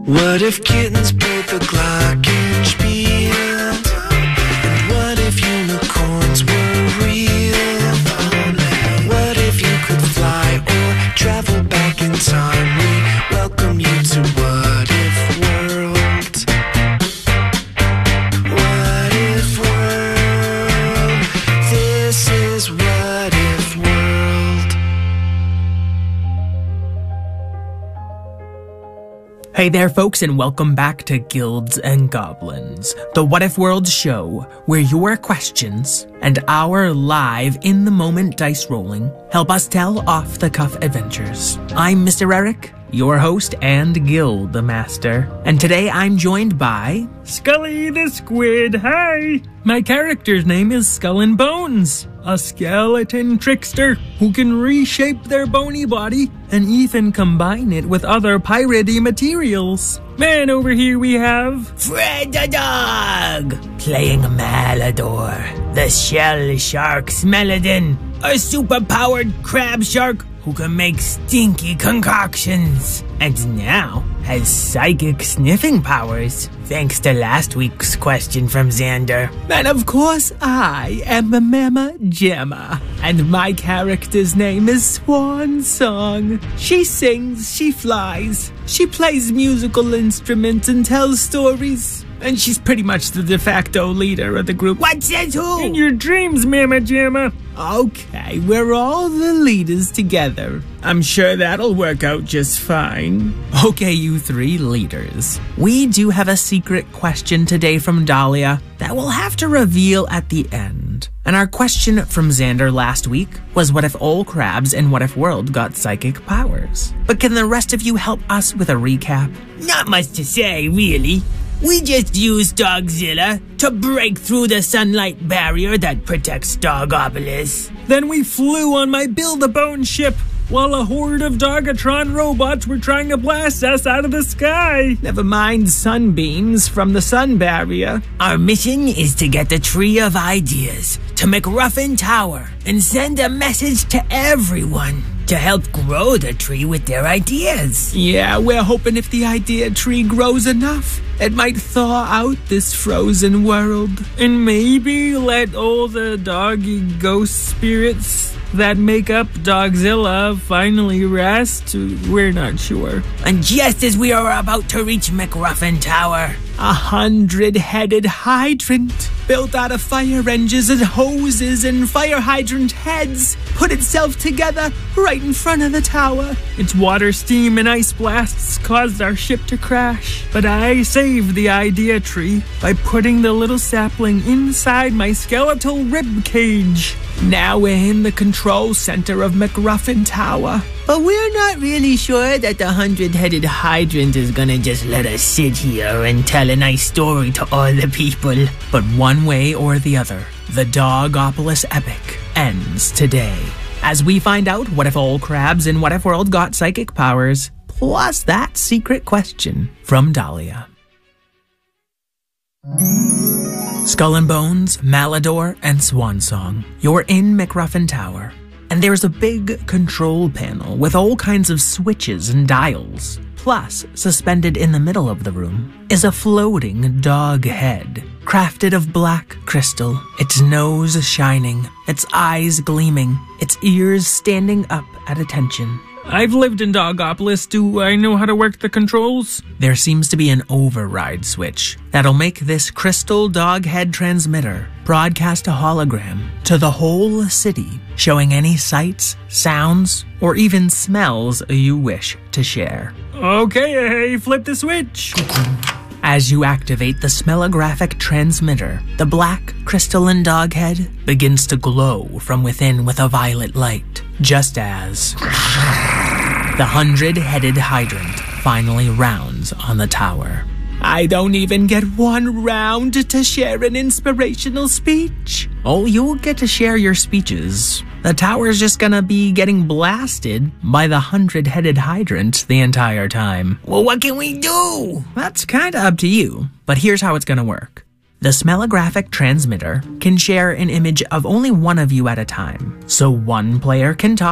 What if kittens played the glockenspiel? And what if unicorns were real? What if you could fly or travel back in time? We welcome you to What If World. What If World. This is What If World. Hey there, folks, and welcome back to Guilds and Goblins, the What If World show, where your questions and our live, in-the-moment dice rolling help us tell off-the-cuff adventures. I'm Mr. Eric, your host and Guild Master, and today I'm joined by Scully the Squid. Hi! My character's name is Skull and Bones, a skeleton trickster who can reshape their bony body and even combine it with other piratey materials. Man, over here we have Fred the Dog, playing Malador, the shell shark Smeladin, a super-powered crab shark who can make stinky concoctions, and now has psychic sniffing powers, thanks to last week's question from Xander. And of course, I am the Mama Jamma, and my character's name is Swan Song. She sings, she flies, she plays musical instruments and tells stories, and she's pretty much the de facto leader of the group. What says who? In your dreams, Mama Jamma. Okay, we're all the leaders together. I'm sure that'll work out just fine. Okay, you three leaders. We do have a secret question today from Dahlia that we'll have to reveal at the end. And our question from Xander last week was, what if all crabs in What If World got psychic powers? But can the rest of you help us with a recap? Not much to say, really. We just used Dogzilla to break through the sunlight barrier that protects Dogopolis. Then we flew on my Build-A-Bone ship while a horde of Dogatron robots were trying to blast us out of the sky. Never mind sunbeams from the sun barrier. Our mission is to get the Tree of Ideas to McRuffin Tower and send a message to everyone to help grow the tree with their ideas. Yeah, we're hoping if the idea tree grows enough, it might thaw out this frozen world. And maybe let all the doggy ghost spirits that make up Dogzilla finally rest? We're not sure. And just as we are about to reach McRuffin Tower, 100-headed hydrant built out of fire engines and hoses and fire hydrant heads put itself together right in front of the tower. Its water, steam, and ice blasts caused our ship to crash, but I saved the idea tree by putting the little sapling inside my skeletal rib cage. Now we're in the control center of McRuffin Tower. But we're not really sure that the 100-headed hydrant is gonna just let us sit here and tell a nice story to all the people. But one way or the other, the Dogopolis epic ends today, as we find out what if all crabs in What If World got psychic powers, plus that secret question from Dahlia. Skull and Bones, Malador, and Swan Song. You're in McRuffin Tower, and there's a big control panel with all kinds of switches and dials. Plus, suspended in the middle of the room is a floating dog head, crafted of black crystal, its nose shining, its eyes gleaming, its ears standing up at attention. I've lived in Dogopolis. Do I know how to work the controls? There seems to be an override switch that'll make this crystal dog head transmitter broadcast a hologram to the whole city, showing any sights, sounds, or even smells you wish to share. Okay, flip the switch. As you activate the smellographic transmitter, the black crystalline dog head begins to glow from within with a violet light, just as the 100-headed hydrant finally rounds on the tower. I don't even get one round to share an inspirational speech. Oh, you'll get to share your speeches. The tower's just gonna be getting blasted by the 100-headed hydrant the entire time. Well, what can we do? That's kinda up to you, but here's how it's gonna work. The smellographic transmitter can share an image of only one of you at a time. So one player can talk,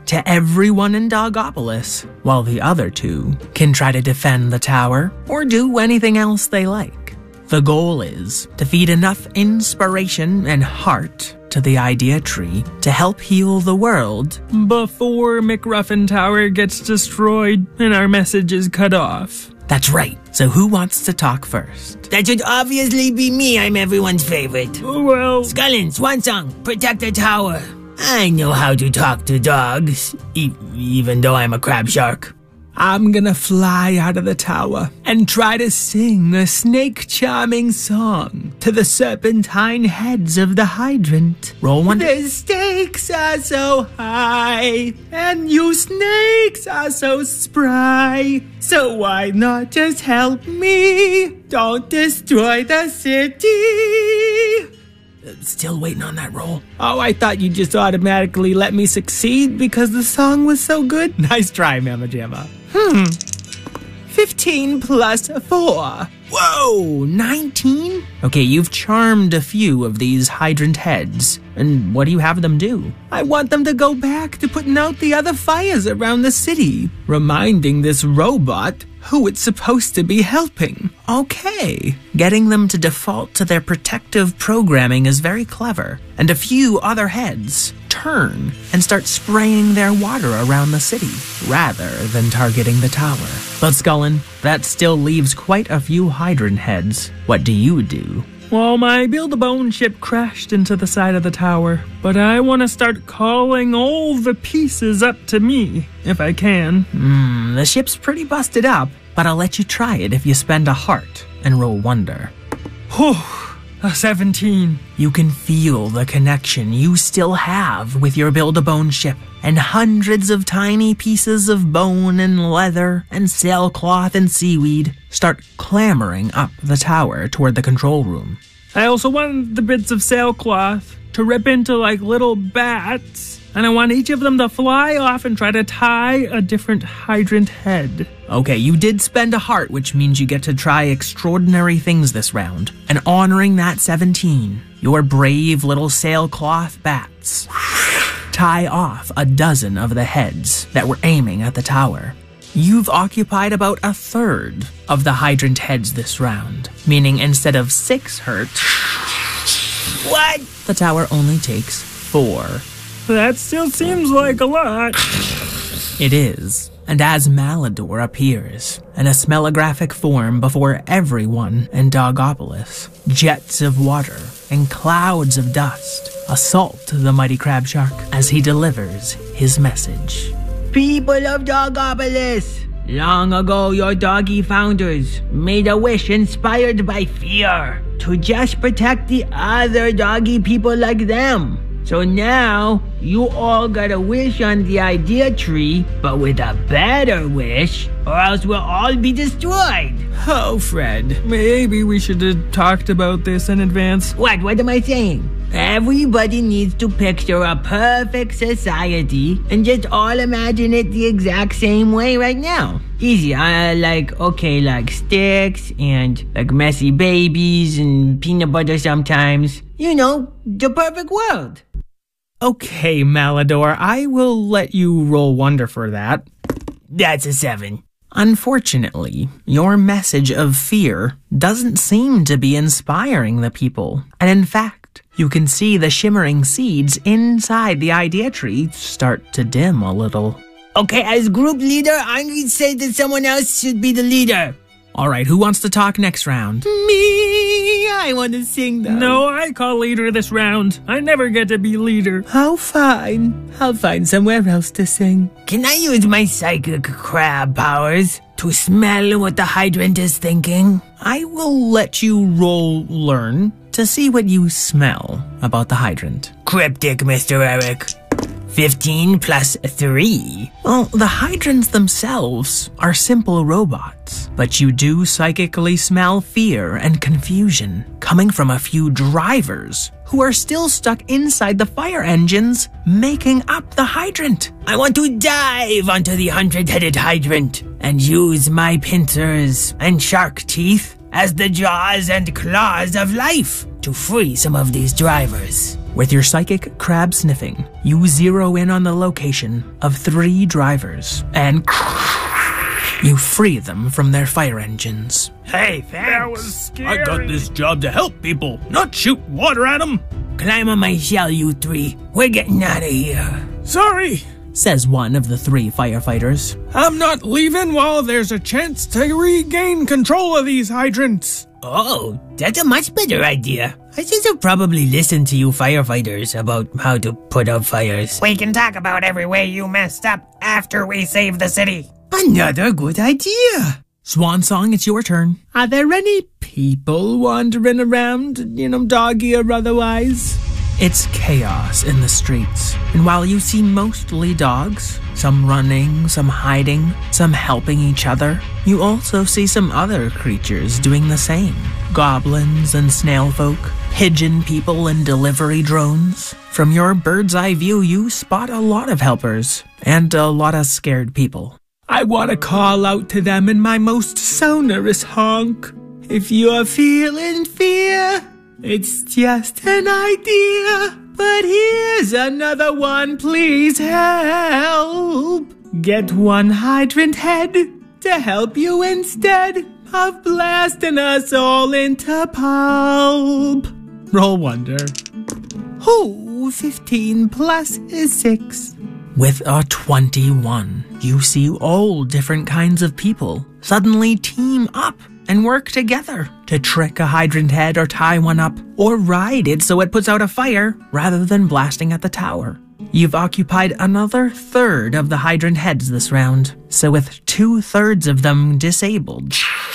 to everyone in Dogopolis, while the other two can try to defend the tower or do anything else they like. The goal is to feed enough inspiration and heart to the idea tree to help heal the world before McRuffin Tower gets destroyed and our message is cut off. That's right. So who wants to talk first? That should obviously be me. I'm everyone's favorite. Well, Skullin, Swansong, protect the tower. I know how to talk to dogs, even though I'm a crab shark. I'm gonna fly out of the tower and try to sing a snake-charming song to the serpentine heads of the hydrant. Roll one. The stakes are so high, and you snakes are so spry. So why not just help me? Don't destroy the city. Still waiting on that roll. Oh, I thought you just automatically let me succeed because the song was so good. Nice try, Mama Jamma. 15 plus 4. Whoa, 19? Okay, you've charmed a few of these hydrant heads. And what do you have them do? I want them to go back to putting out the other fires around the city, reminding this robot who it's supposed to be helping. Okay, getting them to default to their protective programming is very clever. And a few other heads turn and start spraying their water around the city, rather than targeting the tower. But Skullin, that still leaves quite a few hydrant heads. What do you do? Well, my Build-A-Bone ship crashed into the side of the tower, but I want to start calling all the pieces up to me, if I can. The ship's pretty busted up, but I'll let you try it if you spend a heart and roll wonder. Whew, a 17. You can feel the connection you still have with your Build-A-Bone ship, and hundreds of tiny pieces of bone and leather and sailcloth and seaweed start clambering up the tower toward the control room. I also want the bits of sailcloth to rip into like little bats, and I want each of them to fly off and try to tie a different hydrant head. Okay, you did spend a heart, which means you get to try extraordinary things this round. And honoring that 17, your brave little sailcloth bats tie off a dozen of the heads that were aiming at the tower. You've occupied about a third of the hydrant heads this round, meaning instead of 6 hurt, What? the tower only takes 4. That still seems like a lot. It is. And as Malador appears in a smellographic form before everyone in Dogopolis, jets of water and clouds of dust assault the mighty crab shark as he delivers his message. People of Dogopolis, long ago your doggy founders made a wish inspired by fear to just protect the other doggy people like them. So now, you all got a wish on the idea tree, but with a better wish, or else we'll all be destroyed. Oh, Fred, maybe we should have talked about this in advance. What am I saying? Everybody needs to picture a perfect society and just all imagine it the exact same way right now. Easy, like sticks and like messy babies and peanut butter sometimes. You know, the perfect world. Okay, Malador, I will let you roll wonder for that. That's a 7. Unfortunately, your message of fear doesn't seem to be inspiring the people. And in fact, you can see the shimmering seeds inside the idea tree start to dim a little. Okay, as group leader, I'm going to say that someone else should be the leader. All right, who wants to talk next round? Me! I want to sing though. No, I call leader this round. I never get to be leader. How fine. I'll find somewhere else to sing. Can I use my psychic crab powers to smell what the hydrant is thinking? I will let you roll learn to see what you smell about the hydrant. Cryptic, Mr. Eric. 15 plus 3. Well, the hydrants themselves are simple robots, but you do psychically smell fear and confusion coming from a few drivers who are still stuck inside the fire engines making up the hydrant. I want to dive onto the 100-headed hydrant and use my pincers and shark teeth as the jaws and claws of life to free some of these drivers. With your psychic crab sniffing, you zero in on the location of 3 drivers and you free them from their fire engines. Hey, thanks. That was scary. I got this job to help people, not shoot water at them. Climb on my shell, you 3. We're getting out of here. Sorry, Says one of the 3 firefighters. I'm not leaving while there's a chance to regain control of these hydrants. Oh, that's a much better idea. I should have probably listened to you firefighters about how to put out fires. We can talk about every way you messed up after we save the city. Another good idea. Swan Song, it's your turn. Are there any people wandering around, doggy or otherwise? It's chaos in the streets, and while you see mostly dogs, some running, some hiding, some helping each other, you also see some other creatures doing the same. Goblins and snail folk, pigeon people and delivery drones. From your bird's eye view, you spot a lot of helpers, and a lot of scared people. I want to call out to them in my most sonorous honk. If you're feeling fear, it's just an idea, but here's another one, please help. Get one hydrant head to help you instead of blasting us all into pulp. Roll wonder. Oh, 15 plus is 6. With a 21, you see all different kinds of people suddenly team up and work together to trick a hydrant head or tie one up or ride it so it puts out a fire rather than blasting at the tower. You've occupied another third of the hydrant heads this round, so with 2/3 of them disabled,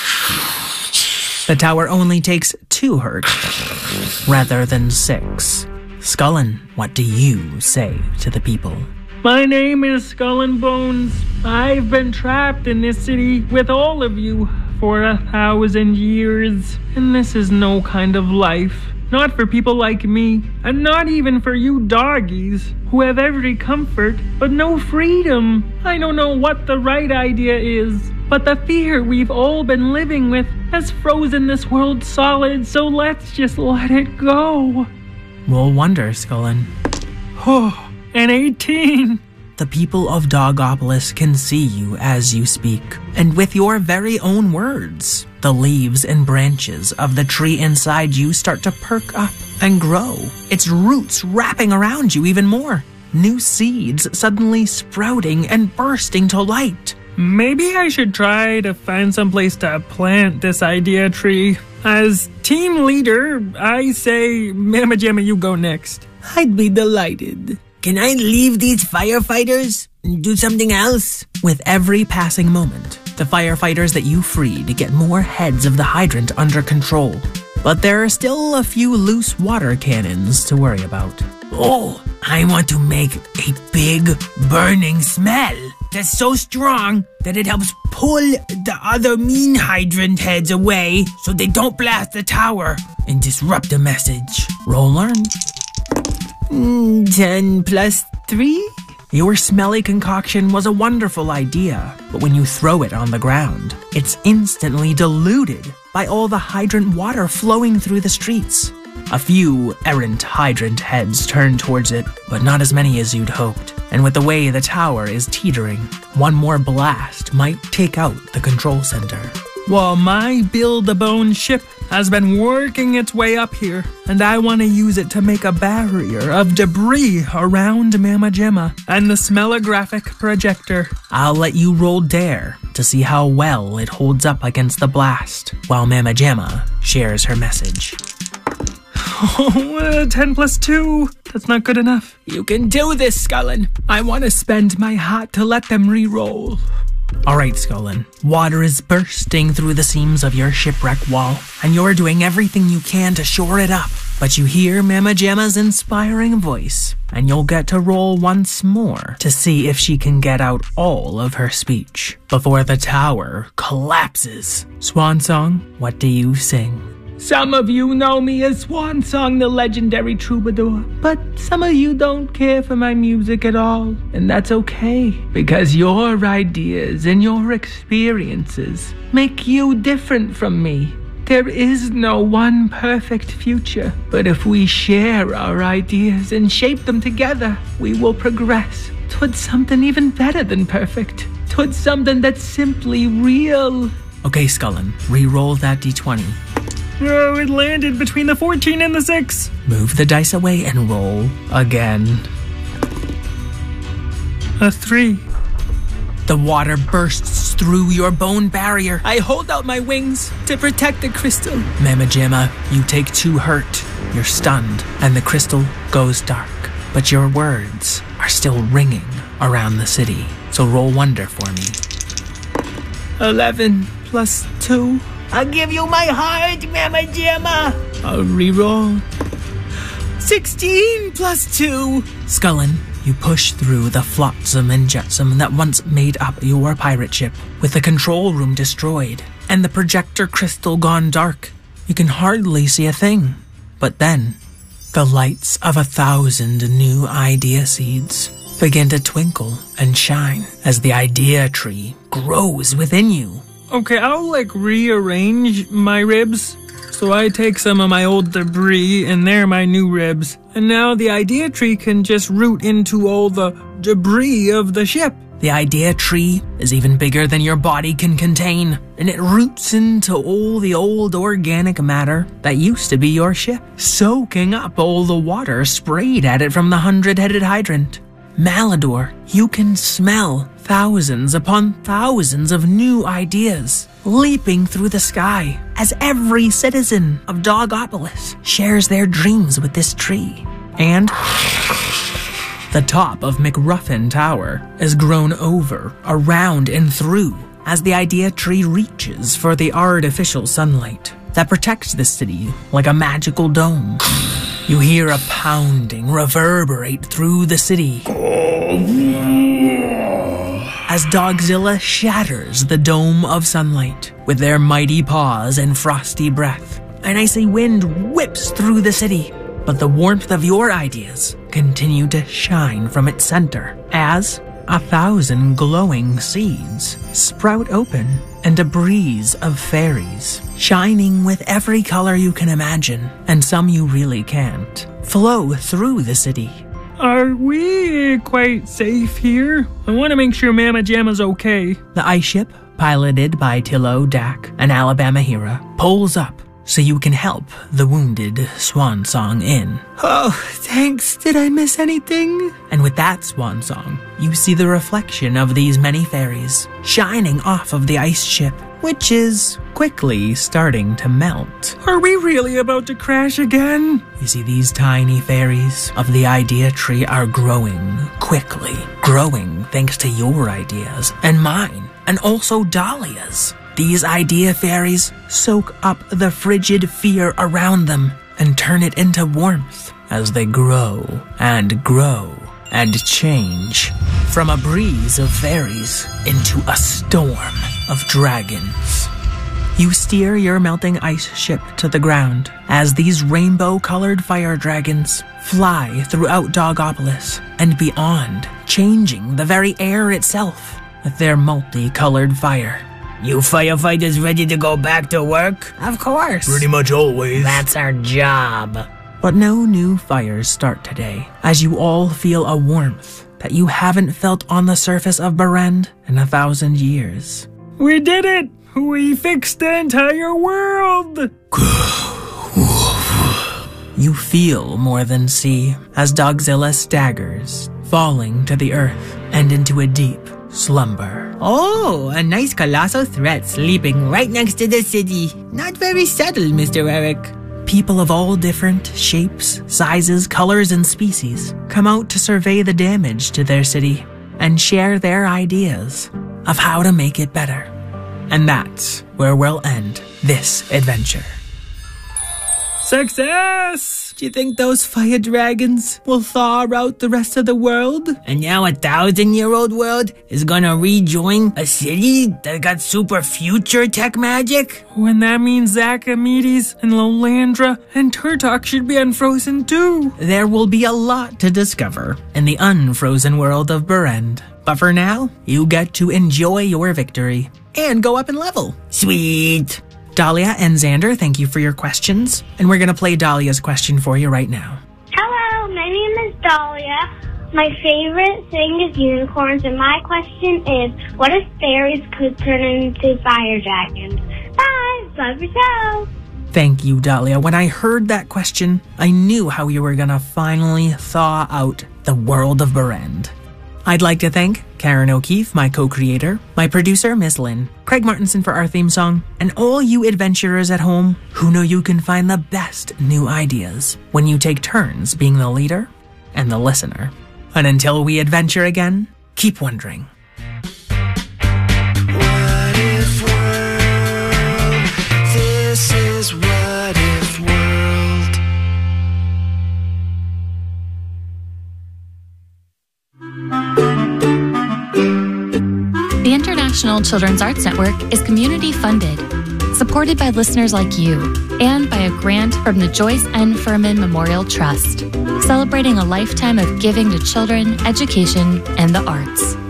the tower only takes 2 hurt rather than 6. Scullin, what do you say to the people? My name is Skull and Bones. I've been trapped in this city with all of you for 1,000 years, and this is no kind of life. Not for people like me, and not even for you doggies, who have every comfort, but no freedom. I don't know what the right idea is, but the fear we've all been living with has frozen this world solid, so let's just let it go. Roll wonder, Scullin. Oh, an 18. The people of Dogopolis can see you as you speak, and with your very own words, the leaves and branches of the tree inside you start to perk up and grow, its roots wrapping around you even more, new seeds suddenly sprouting and bursting to light. Maybe I should try to find some place to plant this idea tree. As team leader, I say, Mamma Jamma, you go next. I'd be delighted. Can I leave these firefighters and do something else? With every passing moment, the firefighters that you freed get more heads of the hydrant under control. But there are still a few loose water cannons to worry about. Oh, I want to make a big burning smell that's so strong that it helps pull the other mean hydrant heads away so they don't blast the tower and disrupt the message. Roll learn. 10 plus 3? Your smelly concoction was a wonderful idea, but when you throw it on the ground, it's instantly diluted by all the hydrant water flowing through the streets. A few errant hydrant heads turn towards it, but not as many as you'd hoped. And with the way the tower is teetering, one more blast might take out the control center. Well, my Build-A-Bone ship has been working its way up here, and I want to use it to make a barrier of debris around Mamma Jamma and the smellographic projector. I'll let you roll dare to see how well it holds up against the blast, while Mamma Jamma shares her message. Oh, 10 plus 2. That's not good enough. You can do this, Scullin. I want to spend my heart to let them re-roll. Alright, Scullin. Water is bursting through the seams of your shipwreck wall, and you're doing everything you can to shore it up. But you hear Mamma Jamma's inspiring voice, and you'll get to roll once more to see if she can get out all of her speech before the tower collapses. Swan Song, what do you sing? Some of you know me as Swan Song, the legendary troubadour, but some of you don't care for my music at all, and that's okay, because your ideas and your experiences make you different from me. There is no one perfect future, but if we share our ideas and shape them together, we will progress towards something even better than perfect, towards something that's simply real. Okay, Scullin, re-roll that d20. Oh, it landed between the 14 and the 6. Move the dice away and roll again. A 3. The water bursts through your bone barrier. I hold out my wings to protect the crystal. Mama Jamma, you take 2 hurt. You're stunned, and the crystal goes dark. But your words are still ringing around the city. So roll wonder for me. 11 plus 2. I'll give you my heart, Mama Jamma. I'll re-roll. 16 plus 2. Scullin, you push through the flotsam and jetsam that once made up your pirate ship. With the control room destroyed and the projector crystal gone dark, you can hardly see a thing. But then, the lights of 1,000 new idea seeds begin to twinkle and shine as the idea tree grows within you. Okay, I'll rearrange my ribs. So I take some of my old debris and they're my new ribs. And now the idea tree can just root into all the debris of the ship. The idea tree is even bigger than your body can contain, and it roots into all the old organic matter that used to be your ship, soaking up all the water sprayed at it from the 100-headed hydrant. Malador, you can smell thousands upon thousands of new ideas leaping through the sky as every citizen of Dogopolis shares their dreams with this tree. And the top of McRuffin Tower is grown over, around, and through as the idea tree reaches for the artificial sunlight that protects the city like a magical dome. You hear a pounding reverberate through the city as Dogzilla shatters the dome of sunlight with their mighty paws and frosty breath. An icy wind whips through the city, but the warmth of your ideas continue to shine from its center as 1,000 glowing seeds sprout open and a breeze of fairies, shining with every color you can imagine, and some you really can't, flow through the city. Are we quite safe here? I want to make sure Mama Jamma's okay. The ice ship, piloted by Tillo, Dak, and Alabama Hera, pulls up so you can help the wounded Swan Song in. Oh, thanks. Did I miss anything? And with that Swan Song, you see the reflection of these many fairies shining off of the ice ship, which is quickly starting to melt. Are we really about to crash again? You see these tiny fairies of the idea tree are growing quickly, growing thanks to your ideas and mine, and also Dahlia's. These idea fairies soak up the frigid fear around them and turn it into warmth as they grow and change from a breeze of fairies into a storm of dragons. You steer your melting ice ship to the ground as these rainbow-colored fire dragons fly throughout Dogopolis and beyond, changing the very air itself with their multicolored fire. You firefighters ready to go back to work? Of course. Pretty much always. That's our job. But no new fires start today, as you all feel a warmth that you haven't felt on the surface of Berend in 1,000 years. We did it! We fixed the entire world! You feel more than see as Dogzilla staggers, falling to the earth and into a deep slumber. Oh, a nice colossal threat sleeping right next to the city. Not very subtle, Mr. Eric. People of all different shapes, sizes, colors, and species come out to survey the damage to their city and share their ideas of how to make it better. And that's where we'll end this adventure. Success! Do you think those fire dragons will thaw out the rest of the world? And now a 1,000-year-old world is gonna rejoin a city that got super future tech magic? When that means Zachamedes and Lolandra and Turtok should be unfrozen too. There will be a lot to discover in the unfrozen world of Berend. But for now, you get to enjoy your victory and go up in level. Sweet. Dahlia and Xander, thank you for your questions. And we're going to play Dahlia's question for you right now. Hello, my name is Dahlia. My favorite thing is unicorns, and my question is, what if fairies could turn into fire dragons? Bye! Love your show! Thank you, Dahlia. When I heard that question, I knew how you were going to finally thaw out the world of Berend. I'd like to thank Karen O'Keefe, my co-creator, my producer, Miss Lynn, Craig Martinson for our theme song, and all you adventurers at home who know you can find the best new ideas when you take turns being the leader and the listener. And until we adventure again, keep wondering. What if world? This is What If World. The International Children's Arts Network is community funded, supported by listeners like you, and by a grant from the Joyce N. Furman Memorial Trust, celebrating a lifetime of giving to children, education, and the arts.